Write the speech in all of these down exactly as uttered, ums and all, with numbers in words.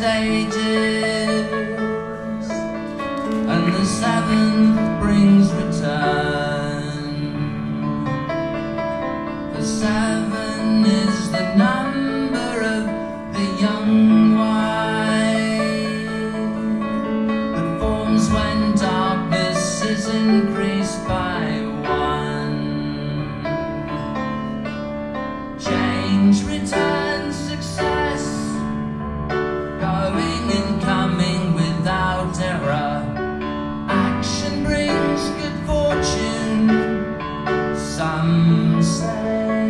stages, and the seventh brings return. For seven is the number of the young wife that forms when darkness is increased by one. Change returns success, going and coming without error. Action brings good fortune, some say.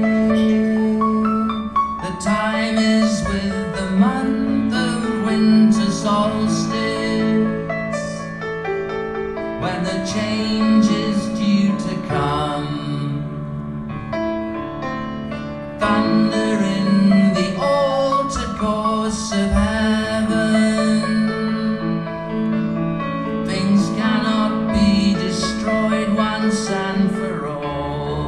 The time is with the month of winter solstice, when the change is due to come. Thunder in the altered course of heaven. Things cannot be destroyed once and for all.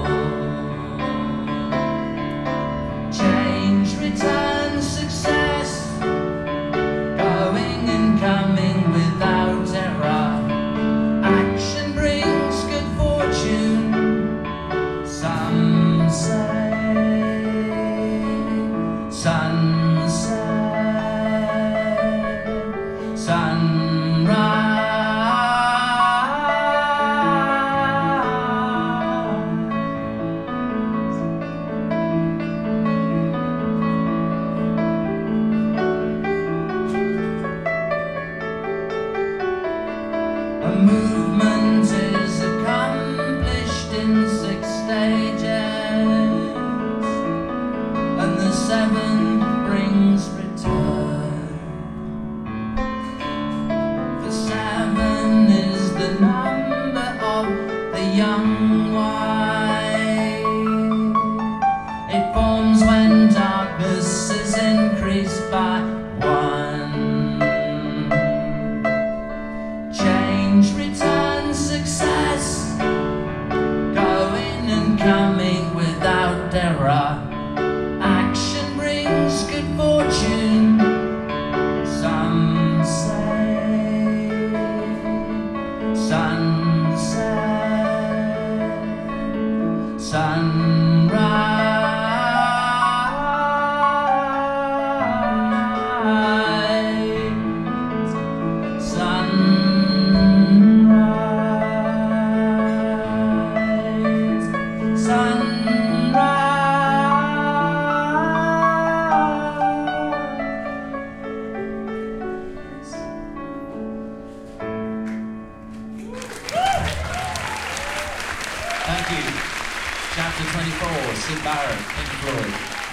Change returns success, going and coming without error. Action brings good fortune, some say. Sunset, sunrise, a movement is accomplished in six stages, and the seventh brings return. For seven is the number of the young wife. It forms when darkness is increased by one. Change returns success, going and coming without error. Action brings good fortune, some say. Sunset, sunrise, sunrise, sunrise. Thank you. Chapter twenty-four, Syd Barrett, Pink Floyd.